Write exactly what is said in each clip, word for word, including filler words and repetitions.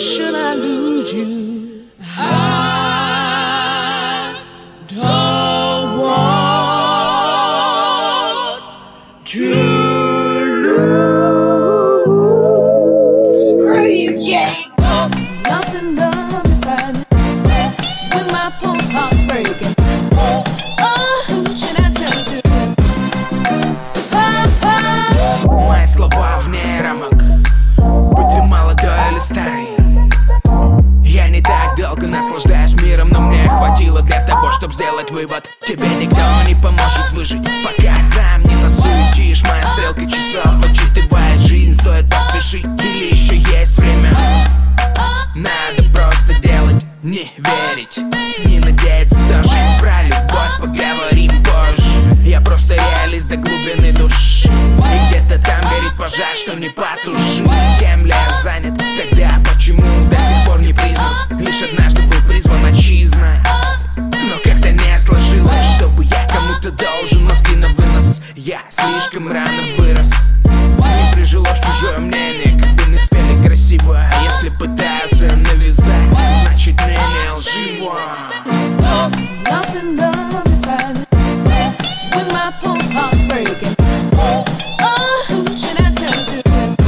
should I lose you? I don't want to lose. Screw you, Jake. Lost in love and find with my poor heart breaking. Oh, who should I turn to? Мои слова вне рамок, будь ты молодой или старый. Я не так долго наслаждаюсь миром, но мне хватило для того, чтобы сделать вывод: тебе никто не поможет выжить, пока сам не насуетишь. Моя стрелка часов отчитывает жизнь, стоит поспешить или еще есть время. Надо просто делать, не верить, не надеяться тоже. Про любовь поговорим позже. Я просто реалист до глубины души, и где-то там горит пожар, что не потушить. Кем ли я занят тогда, почему до сих пор не признан? Лишь однажды был призван отчизна, но как-то не сложилось, чтобы я кому-то должен мозги на вынос. Я слишком рано вырос, не прижилось чужое мнение, как бы не спели красиво. Если пытаются навязать, значит мнение лживо. Lost in love and find with my poor heart breaking. Oh, who should I turn to?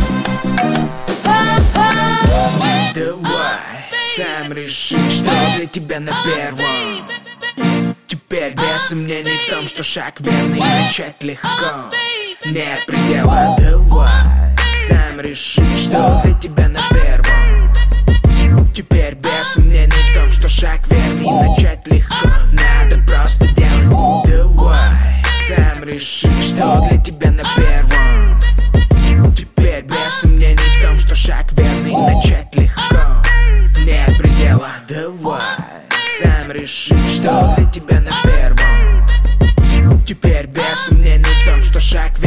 Давай, сам реши, что для тебя на первом. Теперь без сомнений в том, что шаг верный, начать легко, нет предела. Давай, сам реши, что для тебя на первом. Теперь без сомнений в том, что шаг верный, начать легко, надо просто делать. Давай, сам реши, что для тебя на первом. Теперь без сомнений в том, что шаг верный, начать легко, нет предела. Давай, сам реши, что для тебя на первом. Теперь без сомнений в том, что шаг верный.